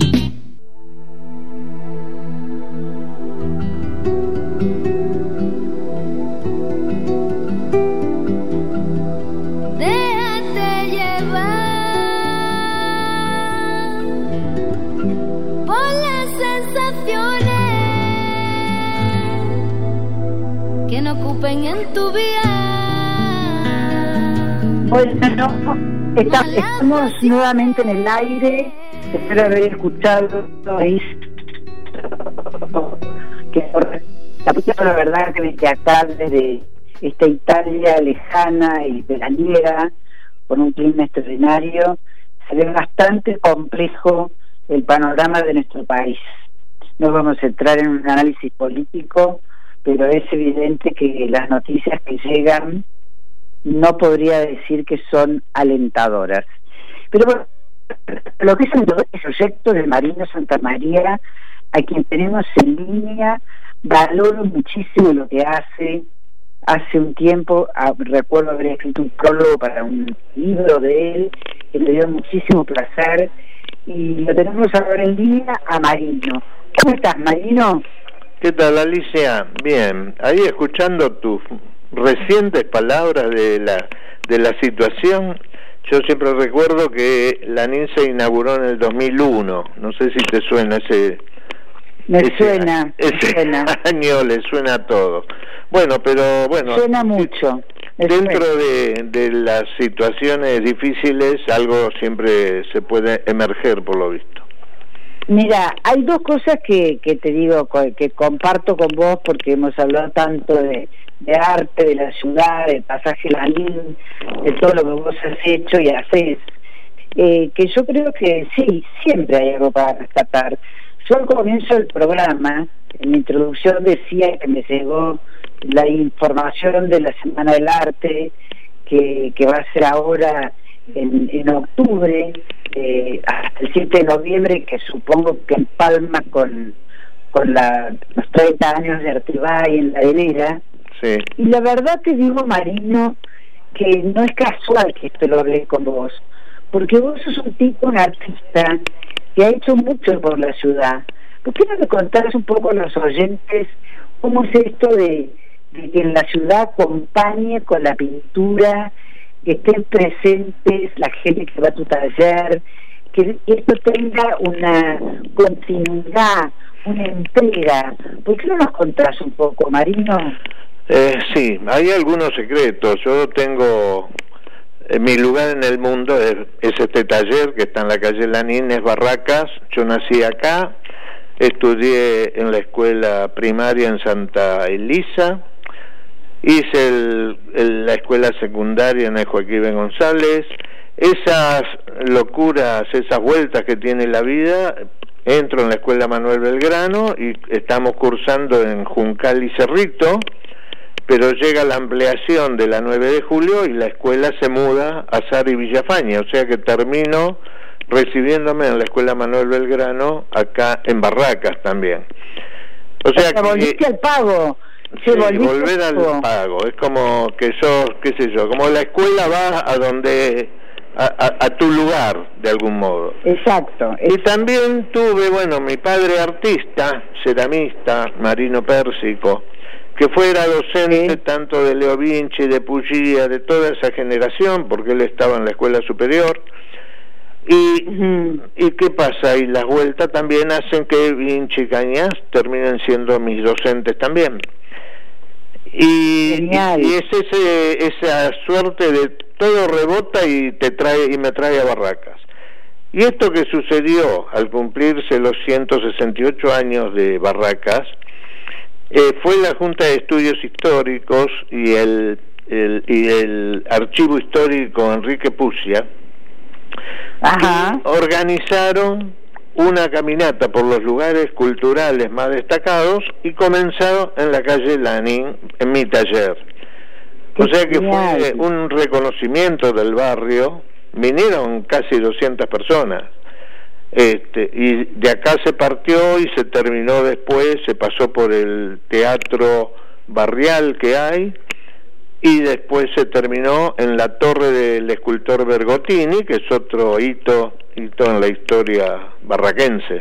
En tu vida. Bueno, no, está, estamos nuevamente en el aire. Espero haber escuchado ahí que por la verdad que desde acá, desde esta Italia lejana y veraniega, con un clima extraordinario, se ve bastante complejo el panorama de nuestro país. No vamos a entrar en un análisis político, pero es evidente que las noticias que llegan no podría decir que son alentadoras. Pero bueno, lo que es el proyecto de Marino Santamaría, a quien tenemos en línea, valoro muchísimo lo que hace. Hace un tiempo, ah, recuerdo haber escrito un prólogo para un libro de él, que me dio muchísimo placer, y lo tenemos ahora en línea a Marino. ¿Cómo estás, Marino? ¿Qué tal, Alicia? Bien, ahí escuchando tus recientes palabras de la de la situación, yo siempre recuerdo que la N I N se inauguró en el dos mil uno, no sé si te suena ese... Me ese, suena, ese suena. año le suena todo. Bueno, pero bueno... Suena mucho. dentro de, de las situaciones difíciles algo siempre se puede emerger, por lo visto. Mira, hay dos cosas que, que te digo, que comparto con vos, porque hemos hablado tanto de, de arte, de la ciudad, del pasaje Lanín, de todo lo que vos has hecho y haces, eh, que yo creo que sí, siempre hay algo para rescatar. Yo al comienzo del programa, en mi introducción decía que me llegó la información de la Semana del Arte, que, que va a ser ahora en, en octubre, eh, hasta el siete de noviembre, que supongo que empalma con, con la, los treinta años de Artibay en la Heredera. Sí. Y la verdad te digo, Marino, que no es casual que esto lo hablé con vos, porque vos sos un tipo, un artista que ha hecho mucho por la ciudad. ¿Por qué no me contás un poco a los oyentes cómo es esto de, de que en la ciudad acompañe con la pintura, que estén presentes la gente que va a tu taller, que esto tenga una continuidad, una entrega? ¿Por qué no nos contás un poco, Marino? Eh, sí, hay algunos secretos. Yo tengo... Eh, mi lugar en el mundo es, es este taller que está en la calle Lanín, es Barracas. Yo nací acá, estudié en la escuela primaria en Santa Elisa, hice el, el, la escuela secundaria en el Joaquín Ben González. Esas locuras, esas vueltas que tiene la vida, entro en la escuela Manuel Belgrano y estamos cursando en Juncal y Cerrito, pero llega la ampliación de la nueve de julio y la escuela se muda a Sar y Villafaña, o sea que termino recibiéndome en la escuela Manuel Belgrano acá en Barracas también. O sea que volviste al pago. Sí, volver al pago, es como que yo, qué sé yo, como la escuela va a donde, a, a, a tu lugar, de algún modo. Exacto. Y también tuve, bueno, mi padre artista, ceramista, Marino Pérsico, que fuera docente sí. tanto de Leo Vinci, de Puglia, de toda esa generación, porque él estaba en la escuela superior. Y, uh-huh. ¿Y qué pasa? Y las vueltas también hacen que Vinci y Cañas terminen siendo mis docentes también. Y, y, y es ese, esa suerte de todo rebota y te trae y me trae a Barracas. Y esto que sucedió al cumplirse los ciento sesenta y ocho años de Barracas, eh, fue la Junta de Estudios Históricos y el, el, y el Archivo Histórico Enrique Puccia, Ajá. que organizaron una caminata por los lugares culturales más destacados y comenzó en la calle Lanín, en mi taller. O sea que fue un reconocimiento del barrio, vinieron casi doscientas personas, este, y de acá se partió y se terminó después, se pasó por el teatro barrial que hay, y después se terminó en la torre del escultor Bergottini, que es otro hito, hito en la historia barraquense.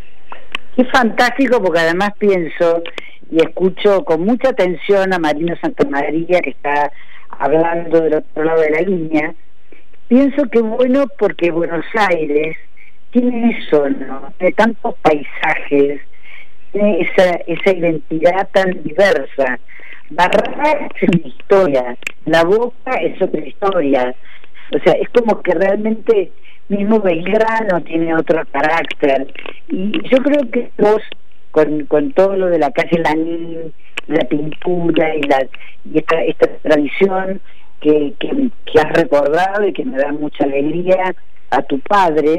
Es fantástico, porque además pienso y escucho con mucha atención a Marino Santamaría, que está hablando del otro lado de la línea. Pienso que bueno, porque Buenos Aires tiene eso, ¿no? De tantos paisajes, tiene esa, esa identidad tan diversa. Barracas es una historia, La Boca es otra historia, o sea, es como que realmente mismo Belgrano tiene otro carácter, y yo creo que vos con, con todo lo de la calle Lanín, la pintura y la y esta, esta tradición que, que, que has recordado y que me da mucha alegría a tu padre,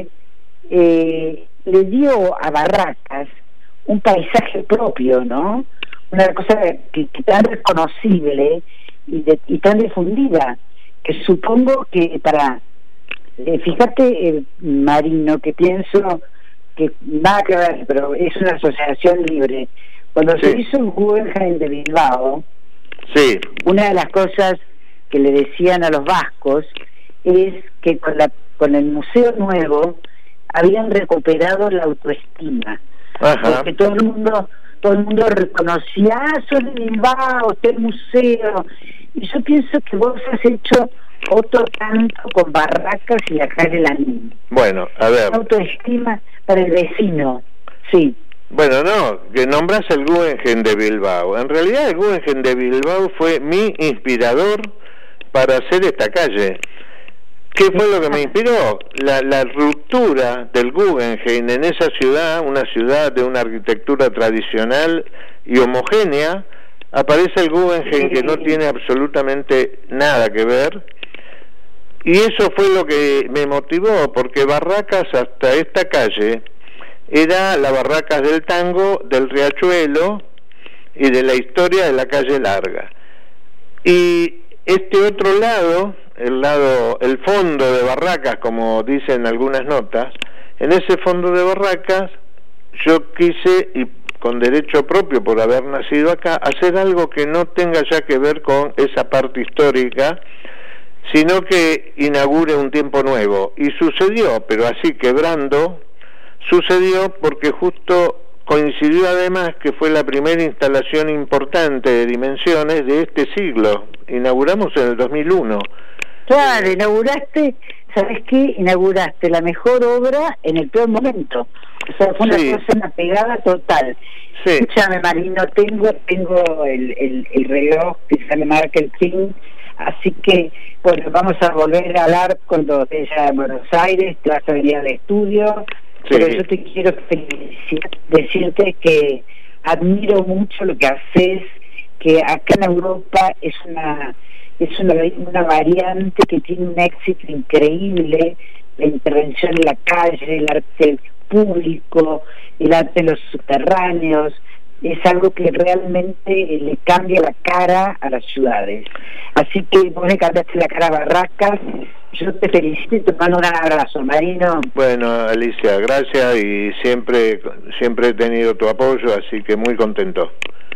eh, le dio a Barracas un paisaje propio, ¿no? Una cosa que, que tan reconocible y, de, y tan difundida, que supongo que para eh, fíjate, eh, Marino, que pienso que nada que ver, pero es una asociación libre. Cuando sí. se hizo el Guggenheim de Bilbao, sí. una de las cosas que le decían a los vascos es que con la con el museo nuevo habían recuperado la autoestima. Ajá. Porque todo el mundo todo el mundo reconocía, ah, soy de Bilbao, este museo. Y yo pienso que vos has hecho otro tanto con Barracas y la calle Lanín. Bueno, a ver. Autoestima para el vecino, sí. Bueno, no, que nombras el Guggenheim de Bilbao. En realidad el Guggenheim de Bilbao fue mi inspirador para hacer esta calle. ¿Qué fue lo que me inspiró? La, la ruptura del Guggenheim en esa ciudad, una ciudad de una arquitectura tradicional y homogénea. Aparece el Guggenheim que no tiene absolutamente nada que ver, y eso fue lo que me motivó, porque Barracas hasta esta calle era la Barracas del tango, del Riachuelo y de la historia de la calle Larga. Y este otro lado, el lado, el fondo de Barracas, como dicen algunas notas, en ese fondo de Barracas yo quise, y con derecho propio por haber nacido acá, hacer algo que no tenga ya que ver con esa parte histórica, sino que inaugure un tiempo nuevo. Y sucedió, pero así quebrando, sucedió porque justo coincidió además que fue la primera instalación importante de dimensiones de este siglo. Inauguramos en el dos mil uno. Claro, inauguraste, ¿sabes qué? Inauguraste la mejor obra en el peor momento. O sea, fue una Sí. cosa, una pegada total. Sí. Escúchame, Marino, tengo tengo el, el, el reloj que sale marca el King, así que, bueno, vamos a volver a hablar cuando estés ya en Buenos Aires, te vas a venir al estudio, Sí. pero yo te quiero felicitar, decirte que admiro mucho lo que haces, que acá en Europa es una es una, una variante que tiene un éxito increíble, la intervención en la calle, el arte público, el arte en los subterráneos, es algo que realmente le cambia la cara a las ciudades. Así que vos le cambiaste la cara a Barracas, yo te felicito y te mando un abrazo, Marino. Bueno, Alicia, gracias, y siempre siempre he tenido tu apoyo, así que muy contento.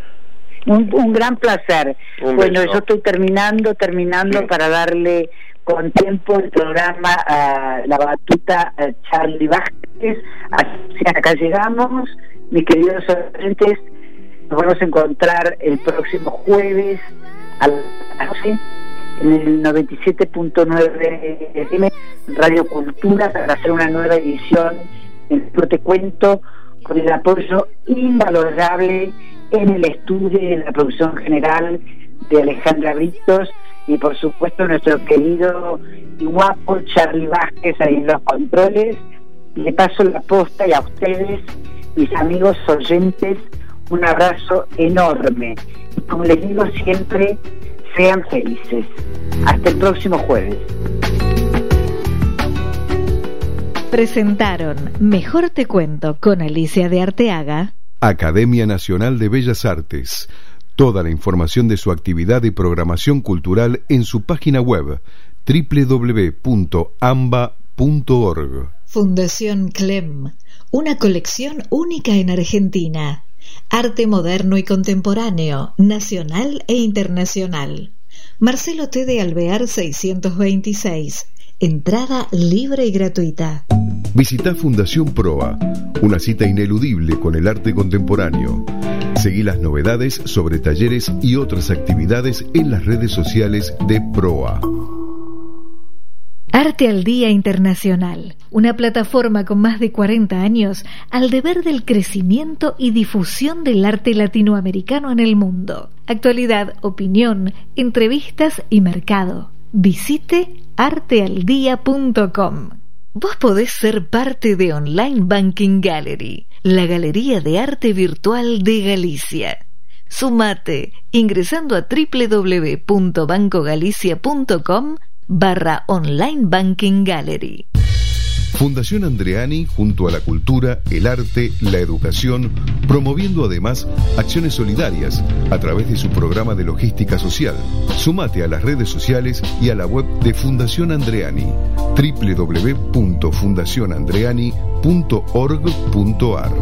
Un, un gran placer. Un bueno, beso. yo estoy terminando, terminando Sí. para darle con tiempo el programa a la batuta a Charlie Vázquez. Así acá llegamos, mis queridos oyentes, nos vamos a encontrar el próximo jueves a las doce en el noventa y siete punto nueve F M Radio Cultura para hacer una nueva edición en Yo Te Cuento, con el apoyo invalorable en el estudio y en la producción general de Alejandra Britos, y por supuesto nuestro querido y guapo Charlie Vázquez ahí en los controles. Le paso la posta, y a ustedes, mis amigos oyentes, un abrazo enorme, y como les digo siempre, sean felices. Hasta el próximo jueves. Presentaron Mejor Te Cuento con Alicia de Arteaga, Academia Nacional de Bellas Artes. Toda la información de su actividad y programación cultural en su página web doble u doble u doble u punto amba punto org. Fundación Clem, una colección única en Argentina. Arte moderno y contemporáneo, nacional e internacional. Marcelo T. de Alvear seiscientos veintiséis. Entrada libre y gratuita. Visita Fundación Proa, una cita ineludible con el arte contemporáneo. Seguí las novedades sobre talleres y otras actividades en las redes sociales de Proa. Arte al Día Internacional, una plataforma con más de cuarenta años al deber del crecimiento y difusión del arte latinoamericano en el mundo. Actualidad, opinión, entrevistas y mercado. Visite arte al día punto com. Vos podés ser parte de Online Banking Gallery, la galería de arte virtual de Galicia. Sumate ingresando a doble u doble u doble u punto banco galicia punto com barra Online Banking Gallery. Fundación Andreani junto a la cultura, el arte, la educación, promoviendo además acciones solidarias a través de su programa de logística social. Sumate a las redes sociales y a la web de Fundación Andreani, doble u doble u doble u punto fundación andreani punto org punto ar.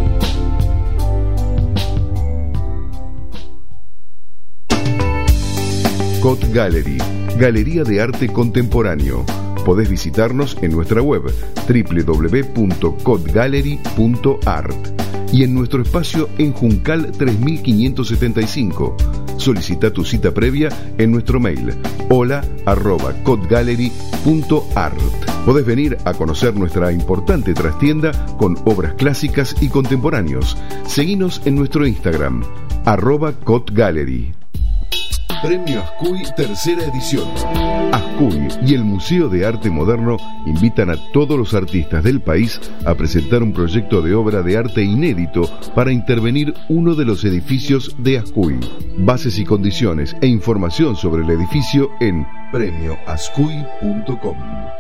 Cot Gallery, Galería de Arte Contemporáneo. Podés visitarnos en nuestra web doble u doble u doble u punto cot gallery punto art y en nuestro espacio en Juncal tres mil quinientos setenta y cinco. Solicita tu cita previa en nuestro mail hola arroba cot gallery punto art. Podés venir a conocer nuestra importante trastienda con obras clásicas y contemporáneos. Seguinos en nuestro Instagram arroba cot gallery. Premio Ascuy, tercera edición. Ascuy y el Museo de Arte Moderno invitan a todos los artistas del país a presentar un proyecto de obra de arte inédito para intervenir uno de los edificios de Ascuy. Bases y condiciones e información sobre el edificio en premio ascuy punto com.